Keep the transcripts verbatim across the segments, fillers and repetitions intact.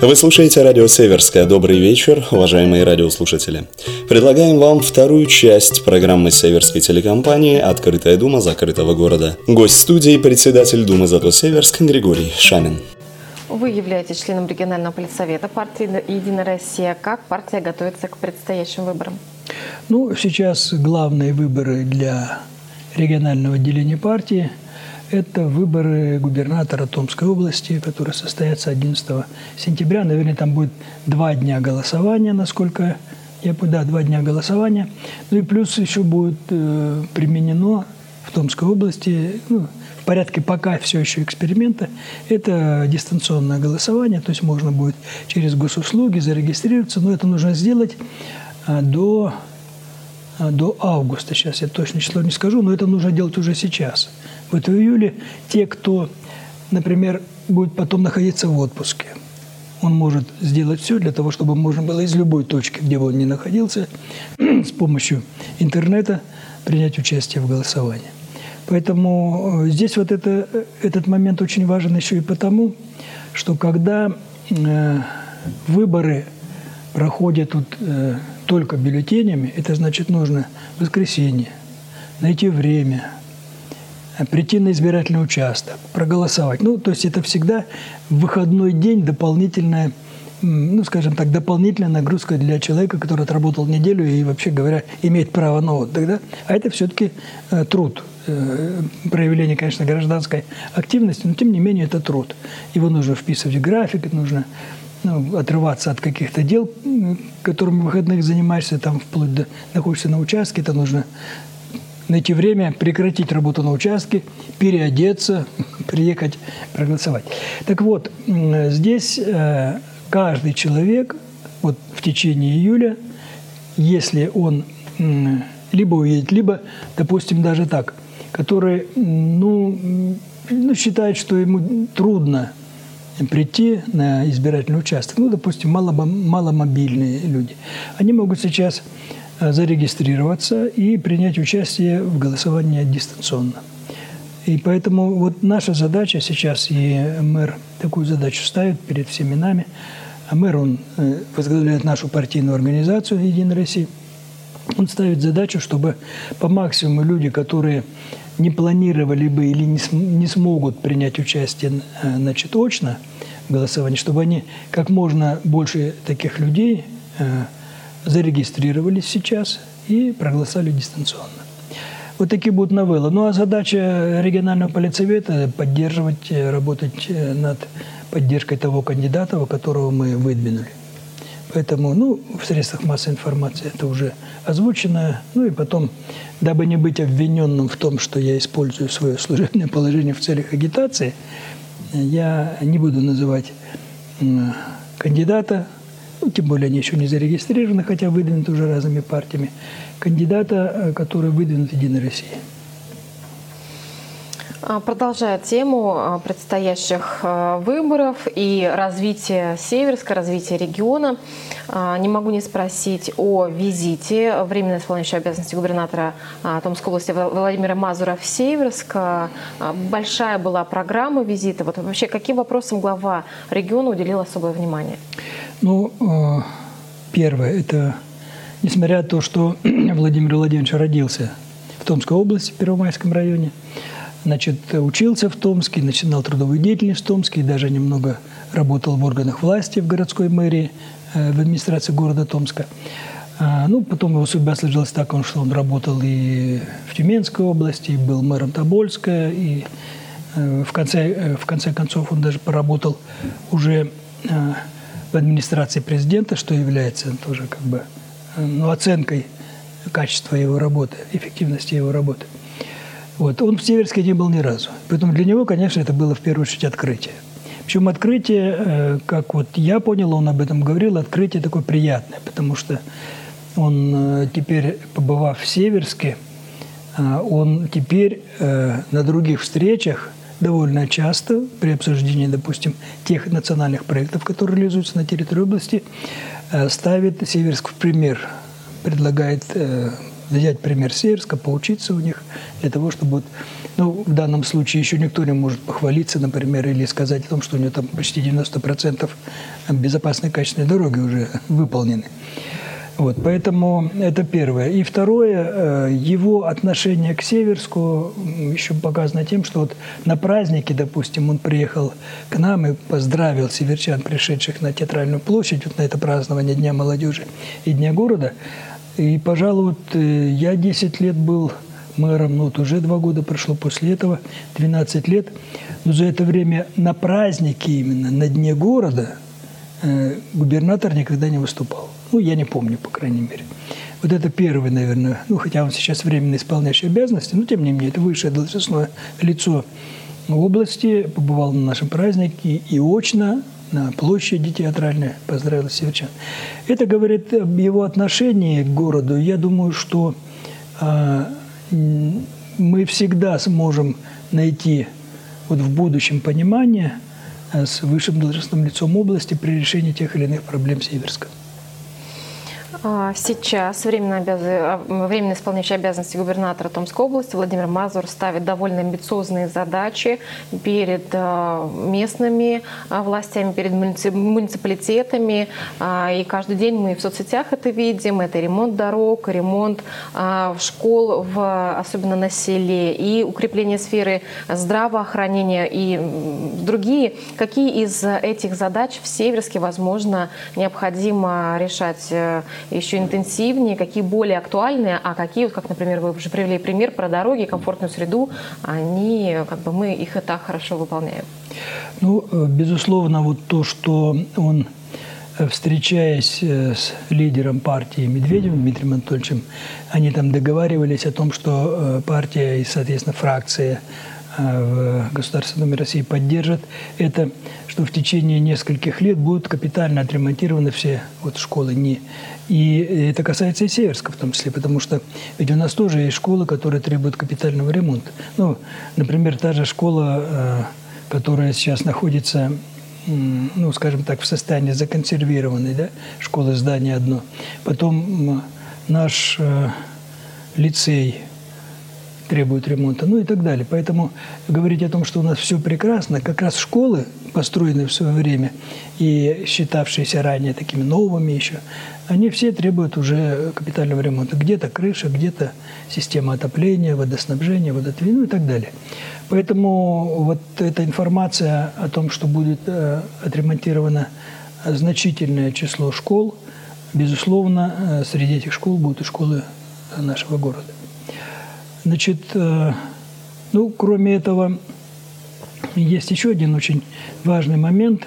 Вы слушаете радио «Северская». Добрый вечер, уважаемые радиослушатели. Предлагаем вам вторую часть программы Северской телекомпании «Открытая дума закрытого города». Гость студии – председатель Думы «Зато Северск» Григорий Шамин. Вы являетесь членом регионального политсовета партии «Единая Россия». Как партия готовится к предстоящим выборам? Ну, сейчас главные выборы для регионального отделения партии – это выборы губернатора Томской области, которые состоятся одиннадцатого сентября. Наверное, там будет два дня голосования, насколько я понял. Да, два дня голосования. Ну и плюс еще будет э, применено в Томской области, ну, в порядке пока все еще эксперимента, это дистанционное голосование. То есть можно будет через госуслуги зарегистрироваться, но это нужно сделать а, до... до августа, сейчас я точно число не скажу, но это нужно делать уже сейчас. Вот в июле те, кто, например, будет потом находиться в отпуске, он может сделать все для того, чтобы можно было из любой точки, где бы он ни находился, с помощью интернета принять участие в голосовании. Поэтому здесь вот это, этот момент очень важен еще и потому, что когда э, выборы проходят вот, э, только бюллетенями, это значит, нужно в воскресенье найти время, прийти на избирательный участок, проголосовать. Ну, то есть это всегда в выходной день дополнительная, ну, скажем так, дополнительная нагрузка для человека, который отработал неделю и, вообще говоря, имеет право на отдых. Да? А это все-таки э, труд. Э, проявление, конечно, гражданской активности, но тем не менее это труд. Его нужно вписывать в график, нужно ну, отрываться от каких-то дел, которыми в выходных занимаешься, там вплоть до находишься на участке, это нужно найти время, прекратить работу на участке, переодеться, приехать проголосовать. Так вот, здесь каждый человек вот в течение июля, если он либо уедет, либо, допустим, даже так, который ну, ну, считает, что ему трудно прийти на избирательный участок, ну, допустим, маломобильные люди, они могут сейчас зарегистрироваться и принять участие в голосовании дистанционно. И поэтому вот наша задача сейчас, и мэр такую задачу ставит перед всеми нами, а мэр, он возглавляет нашу партийную организацию «Единая Россия», он ставит задачу, чтобы по максимуму люди, которые не планировали бы или не, см- не смогут принять участие значит, очно в голосовании, чтобы они как можно больше таких людей э, зарегистрировались сейчас и проголосовали дистанционно. Вот такие будут новеллы. Ну а задача регионального политсовета – поддерживать, работать над поддержкой того кандидата, которого мы выдвинули. Поэтому, ну, в средствах массовой информации это уже озвучено. Ну и потом, дабы не быть обвиненным в том, что я использую свое служебное положение в целях агитации, я не буду называть кандидата, ну, тем более они еще не зарегистрированы, хотя выдвинуты уже разными партиями, кандидата, который выдвинут в «Единой России». Продолжая тему предстоящих выборов и развития Северска, развития региона, не могу не спросить о визите временно исполняющего обязанности губернатора Томской области Владимира Мазура в Северск. Большая была программа визита. Вот вообще, каким вопросам глава региона уделил особое внимание? Ну, первое, это несмотря на то, что Владимир Владимирович родился в Томской области, в Первомайском районе, значит, учился в Томске, начинал трудовую деятельность в Томске, и даже немного работал в органах власти в городской мэрии, в администрации города Томска. Ну, потом его судьба сложилась так, что он работал и в Тюменской области, и был мэром Тобольска, и в конце, в конце концов он даже поработал уже в администрации президента, что является тоже как бы ну, оценкой качества его работы, эффективности его работы. Вот. Он в Северске не был ни разу. Поэтому для него, конечно, это было в первую очередь открытие. Причем открытие, как вот я понял, он об этом говорил, открытие такое приятное, потому что он теперь, побывав в Северске, он теперь на других встречах довольно часто при обсуждении, допустим, тех национальных проектов, которые реализуются на территории области, ставит Северск в пример, предлагает взять пример Северска, поучиться у них, для того, чтобы вот, ну, в данном случае еще никто не может похвалиться, например, или сказать о том, что у него там почти девяносто процентов безопасной качественной дороги уже выполнены. Вот, поэтому это первое. И второе, его отношение к Северску еще показано тем, что вот на празднике, допустим, он приехал к нам и поздравил северчан, пришедших на Театральную площадь, вот на это празднование Дня молодежи и Дня города. И, пожалуй, вот я десять лет был мэром, ну вот уже два года прошло после этого, двенадцать лет. Но за это время на празднике именно, на Дне города, губернатор никогда не выступал. Ну, я не помню, по крайней мере. Вот это первый, наверное, ну, хотя он сейчас временно исполняющий обязанности, но, тем не менее, это высшее должностное лицо области, побывал на нашем празднике и очно на площади Театральной поздравил северчан. Это говорит об его отношении к городу. Я думаю, что а, мы всегда сможем найти вот в будущем понимание с высшим должностным лицом области при решении тех или иных проблем Северска. Сейчас временно, обяз... временно исполняющий обязанности губернатора Томской области Владимир Мазур ставит довольно амбициозные задачи перед местными властями, перед муниципалитетами. И каждый день мы в соцсетях это видим. Это ремонт дорог, ремонт школ, в... особенно на селе, и укрепление сферы здравоохранения и другие. Какие из этих задач в Северске, возможно, необходимо решать еще интенсивнее, какие более актуальные, а какие, как, например, вы уже привели пример про дороги, комфортную среду, они, как бы, мы их и так хорошо выполняем. Ну, безусловно, вот то, что он, встречаясь с лидером партии Медведевым, Дмитрием Анатольевичем, они там договаривались о том, что партия и, соответственно, фракция в Государственной Думе России поддержат это, что в течение нескольких лет будут капитально отремонтированы все вот школы. Не. И это касается и Северска в том числе, потому что ведь у нас тоже есть школы, которые требуют капитального ремонта. Ну, например, та же школа, которая сейчас находится, ну, скажем так, в состоянии законсервированной, да, школа, здание одно. Потом наш лицей требует ремонта, ну и так далее. Поэтому говорить о том, что у нас все прекрасно, как раз школы, построенные в свое время и считавшиеся ранее такими новыми еще, они все требуют уже капитального ремонта. Где-то крыша, где-то система отопления, водоснабжения, водоотведения, ну и так далее. Поэтому вот эта информация о том, что будет отремонтировано значительное число школ, безусловно, среди этих школ будут и школы нашего города. Значит, ну, кроме этого, есть еще один очень важный момент.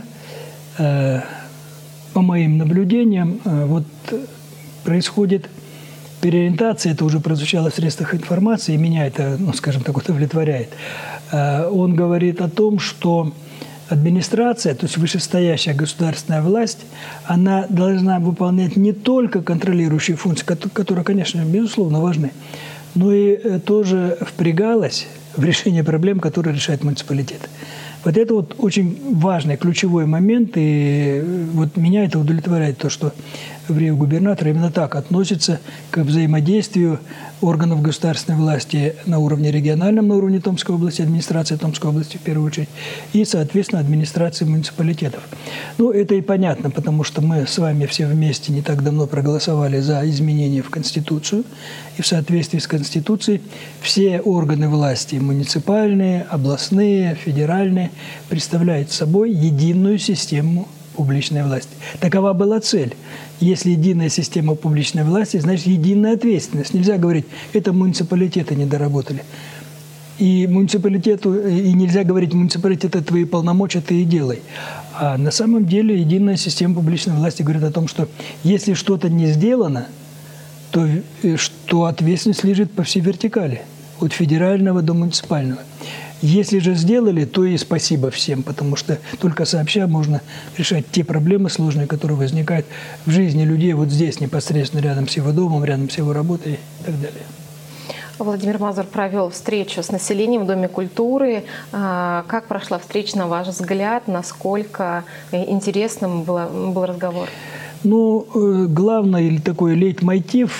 По моим наблюдениям, вот происходит переориентация, это уже прозвучало в средствах информации, и меня это, ну, скажем так, удовлетворяет. Он говорит о том, что администрация, то есть вышестоящая государственная власть, она должна выполнять не только контролирующие функции, которые, конечно, безусловно важны, но и тоже впрягалась в решение проблем, которые решает муниципалитет. Вот это вот очень важный, ключевой момент, и вот меня это удовлетворяет, то, что в Рио губернатор именно так относится к взаимодействию органов государственной власти на уровне региональном, на уровне Томской области, администрации Томской области в первую очередь, и, соответственно, администрации муниципалитетов. Ну, это и понятно, потому что мы с вами все вместе не так давно проголосовали за изменения в Конституцию, и в соответствии с Конституцией все органы власти, муниципальные, областные, федеральные, представляют собой единую систему публичной власти. Такова была цель. Если единая система публичной власти, значит единая ответственность. Нельзя говорить, это муниципалитеты не доработали. И муниципалитету, и нельзя говорить, муниципалитет, это твои полномочия, ты и делай. А на самом деле единая система публичной власти говорит о том, что если что-то не сделано, то что ответственность лежит по всей вертикали, от федерального до муниципального. Если же сделали, то и спасибо всем, потому что только сообща можно решать те проблемы сложные, которые возникают в жизни людей вот здесь, непосредственно рядом с его домом, рядом с его работой и так далее. Владимир Мазур провел встречу с населением в Доме культуры. Как прошла встреча, на ваш взгляд? Насколько интересным был, был разговор? Ну, главный или такой лейтмотив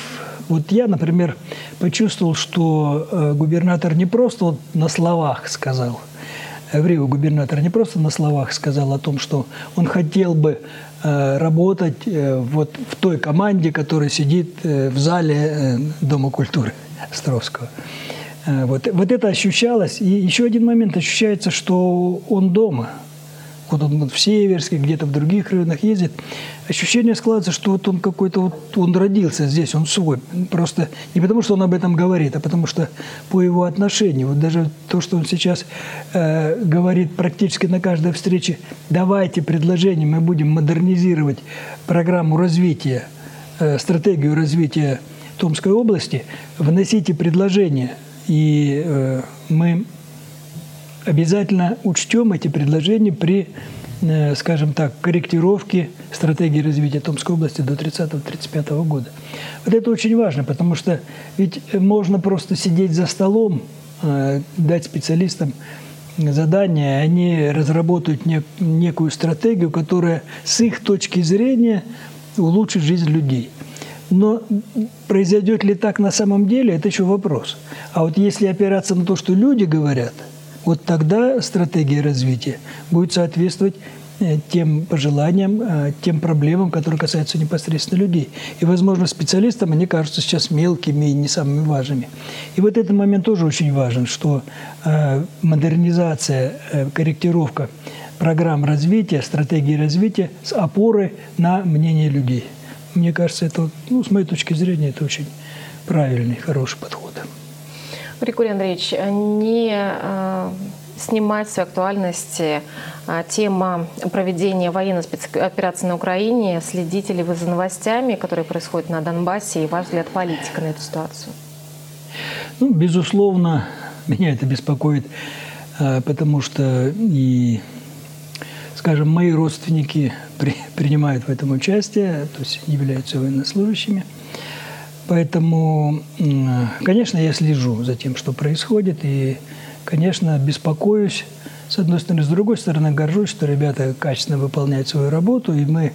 Вот я, например, почувствовал, что губернатор не просто вот на словах сказал, в Рио губернатор не просто на словах сказал о том, что он хотел бы работать вот в той команде, которая сидит в зале Дома культуры Островского. Вот, вот это ощущалось. И еще один момент ощущается, что он дома. Вот он в Северске, где-то в других районах ездит. Ощущение складывается, что вот он какой-то, вот он родился здесь, он свой. Просто не потому, что он об этом говорит, а потому что по его отношению. Вот даже то, что он сейчас э, говорит практически на каждой встрече, давайте предложения, мы будем модернизировать программу развития, э, стратегию развития Томской области, вносите предложения, и э, мы обязательно учтем эти предложения при, скажем так, корректировке стратегии развития Томской области до тридцатого тридцать пятого года. Вот это очень важно, потому что ведь можно просто сидеть за столом, дать специалистам задания, они разработают некую стратегию, которая с их точки зрения улучшит жизнь людей. Но произойдет ли так на самом деле, это еще вопрос. А вот если опираться на то, что люди говорят, вот тогда стратегия развития будет соответствовать тем пожеланиям, тем проблемам, которые касаются непосредственно людей. И, возможно, специалистам они кажутся сейчас мелкими и не самыми важными. И вот этот момент тоже очень важен, что модернизация, корректировка программ развития, стратегии развития с опорой на мнение людей. Мне кажется, это, ну, с моей точки зрения, это очень правильный, хороший подход. Григорий Андреевич, не э, снимать с актуальности э, тема проведения военной спецоперации на Украине. Следите ли вы за новостями, которые происходят на Донбассе, и ваш взгляд политика на эту ситуацию? Ну, безусловно, меня это беспокоит, э, потому что и, скажем, мои родственники при, принимают в этом участие, то есть являются военнослужащими. Поэтому, конечно, я слежу за тем, что происходит, и, конечно, беспокоюсь, с одной стороны. С другой стороны, горжусь, что ребята качественно выполняют свою работу, и мы,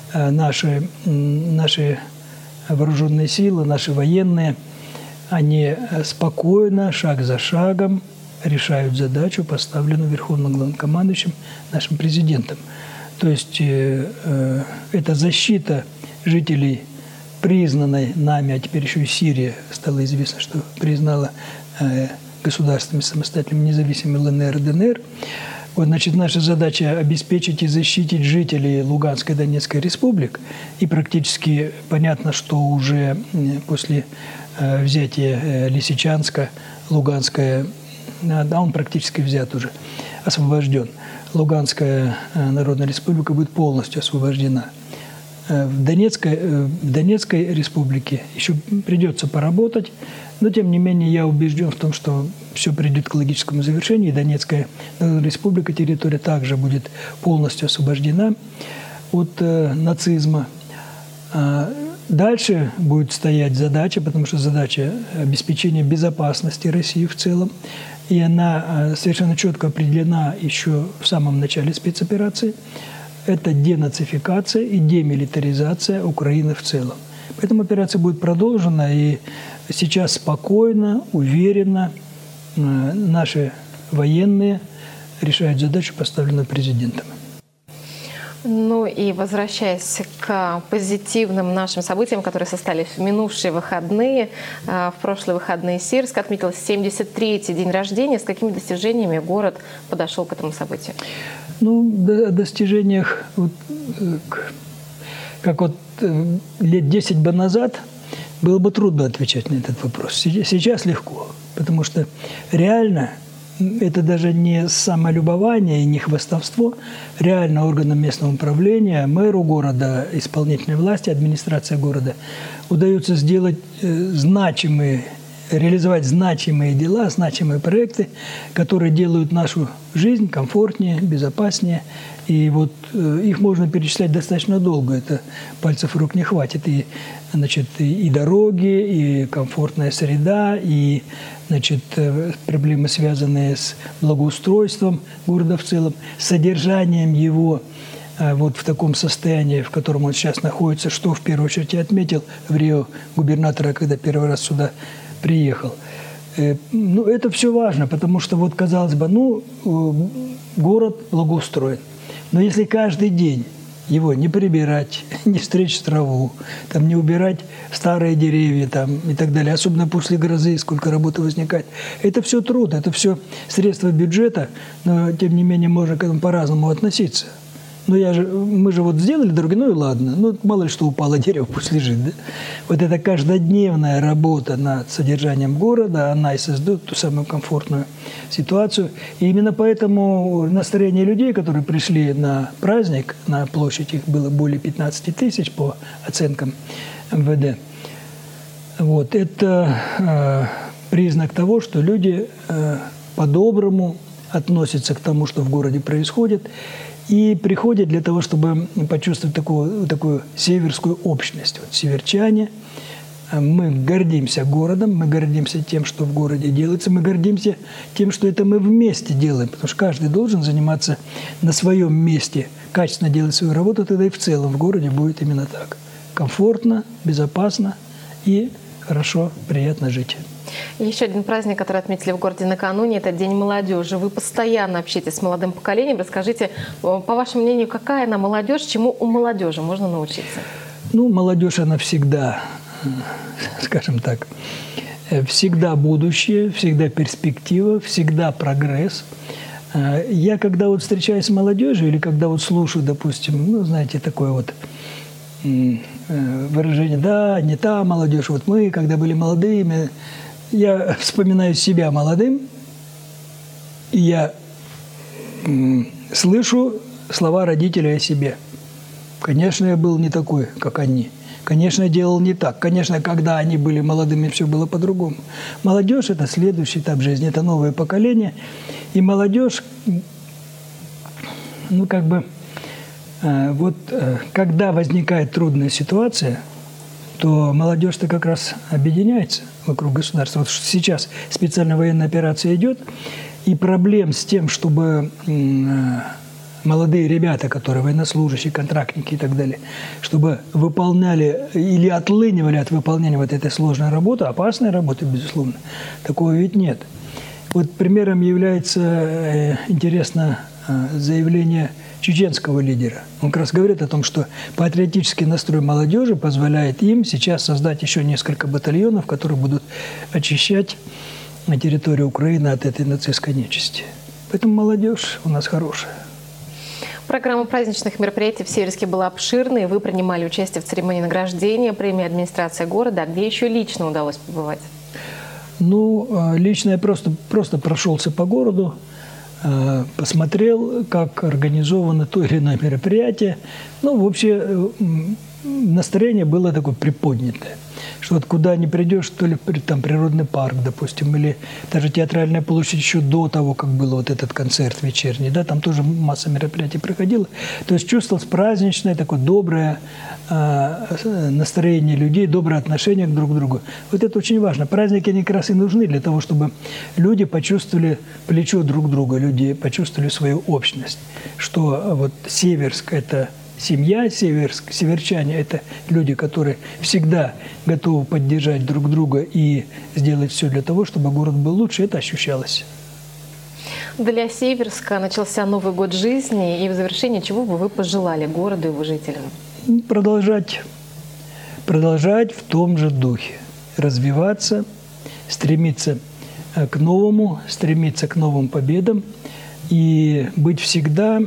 наши, наши вооруженные силы, наши военные, они спокойно, шаг за шагом решают задачу, поставленную Верховным Главнокомандующим, нашим президентом. То есть э, это защита жителей признанной нами, а теперь еще и Сирия, стало известно, что признала э, государствами самостоятельными независимыми ЛНР и ДНР. Вот, значит, наша задача обеспечить и защитить жителей Луганской и Донецкой республик. И практически понятно, что уже после э, взятия э, Лисичанска, Луганская, да, он практически взят уже, освобожден. Луганская э, Народная Республика будет полностью освобождена. В Донецкой, в Донецкой республике еще придется поработать, но, тем не менее, я убежден в том, что все придет к логическому завершению, и Донецкая республика, территория также будет полностью освобождена от э, нацизма. А дальше будет стоять задача, потому что задача обеспечения безопасности России в целом, и она совершенно четко определена еще в самом начале спецоперации. Это денацификация и демилитаризация Украины в целом. Поэтому операция будет продолжена, и сейчас спокойно, уверенно наши военные решают задачу, поставленную президентом. Ну и возвращаясь к позитивным нашим событиям, которые состоялись в минувшие выходные, в прошлые выходные Северск отметил семьдесят третий день рождения. С какими достижениями город подошел к этому событию? Ну, о достижениях, вот, как вот лет десять бы назад, было бы трудно отвечать на этот вопрос. Сейчас легко, потому что реально это даже не самолюбование и не хвастовство. Реально органам местного управления, мэру города, исполнительной власти, администрации города удается сделать значимые, реализовать значимые дела, значимые проекты, которые делают нашу жизнь комфортнее, безопаснее. И вот их можно перечислять достаточно долго. Это пальцев рук не хватит. И, значит, и дороги, и комфортная среда, и, значит, проблемы, связанные с благоустройством города в целом, содержанием его вот в таком состоянии, в котором он сейчас находится, что в первую очередь я отметил в Рио губернатора, когда первый раз сюда приехал. Ну, это все важно, потому что, вот, казалось бы, ну, город благоустроен. Но если каждый день его не прибирать, не стричь траву, там, не убирать старые деревья там, и так далее, особенно после грозы, сколько работы возникает, это все труд, это все средства бюджета, но, тем не менее, можно к этому по-разному относиться. Ну, я же, мы же вот сделали дороги, ну и ладно. Ну, мало ли что упало дерево, пусть лежит, да? Вот эта каждодневная работа над содержанием города, она и создает ту самую комфортную ситуацию. И именно поэтому настроение людей, которые пришли на праздник, на площадь, их было более пятнадцати тысяч по оценкам эм вэ дэ, вот, это э, признак того, что люди э, по-доброму относятся к тому, что в городе происходит, и приходят для того, чтобы почувствовать такую, такую северскую общность. Вот северчане, мы гордимся городом, мы гордимся тем, что в городе делается, мы гордимся тем, что это мы вместе делаем, потому что каждый должен заниматься на своем месте, качественно делать свою работу, тогда и в целом в городе будет именно так. Комфортно, безопасно и хорошо, приятно жить. Еще один праздник, который отметили в городе накануне, это День молодежи. Вы постоянно общаетесь с молодым поколением. Расскажите, по вашему мнению, какая она молодежь, чему у молодежи можно научиться? Ну, молодежь, она всегда, скажем так, всегда будущее, всегда перспектива, всегда прогресс. Я, когда вот встречаюсь с молодежью или когда вот слушаю, допустим, ну, знаете, такое вот выражение, да, не та молодежь, вот мы, когда были молодыми, я вспоминаю себя молодым, и я м, слышу слова родителей о себе. Конечно, я был не такой, как они. Конечно, я делал не так. Конечно, когда они были молодыми, все было по-другому. Молодежь – это следующий этап жизни, это новое поколение. И молодежь, ну, как бы, э, вот, э, когда возникает трудная ситуация, то молодежь-то как раз объединяется вокруг государства. Вот сейчас специальная военная операция идет, и проблем с тем, чтобы молодые ребята, которые военнослужащие, контрактники и так далее, чтобы выполняли или отлынивали от выполнения вот этой сложной работы, опасной работы, безусловно, такого ведь нет. Вот примером является, интересно, заявление чеченского лидера. Он как раз говорит о том, что патриотический настрой молодежи позволяет им сейчас создать еще несколько батальонов, которые будут очищать территорию Украины от этой нацистской нечисти. Поэтому молодежь у нас хорошая. Программа праздничных мероприятий в Северске была обширной. Вы принимали участие в церемонии награждения премии администрации города. А где еще лично удалось побывать? Ну, лично я просто, просто прошелся по городу, посмотрел, как организовано то или иное мероприятие. Ну, вообще, настроение было такое приподнятое. Что вот куда ни придешь, то ли там природный парк, допустим, или даже театральная площадь еще до того, как был вот этот концерт вечерний, да, там тоже масса мероприятий проходила. То есть чувствовалось праздничное, такое доброе э, настроение людей, доброе отношение друг к другу. Вот это очень важно. Праздники, они как раз и нужны для того, чтобы люди почувствовали плечо друг друга, люди почувствовали свою общность, что вот Северск – это семья, Северск, северчане – это люди, которые всегда готовы поддержать друг друга и сделать все для того, чтобы город был лучше. Это ощущалось. Для Северска начался Новый год жизни, и в завершении чего бы вы пожелали городу и его жителям? Продолжать, продолжать в том же духе, развиваться, стремиться к новому, стремиться к новым победам и быть всегда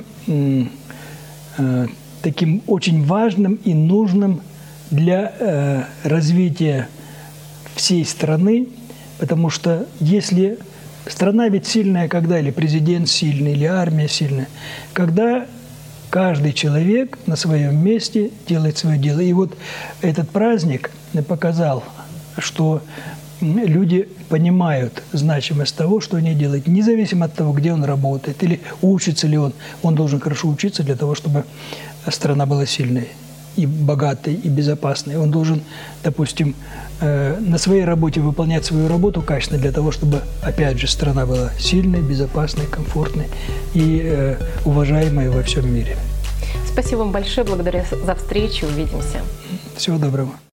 таким очень важным и нужным для э, развития всей страны, потому что если страна ведь сильная, когда или президент сильный, или армия сильная, когда каждый человек на своем месте делает свое дело. И вот этот праздник показал, что люди понимают значимость того, что они делают, независимо от того, где он работает или учится ли он. Он должен хорошо учиться для того, чтобы страна была сильной и богатой, и безопасной. Он должен, допустим, на своей работе выполнять свою работу качественно для того, чтобы, опять же, страна была сильной, безопасной, комфортной и уважаемой во всем мире. Спасибо вам большое, благодарю за встречу, увидимся. Всего доброго.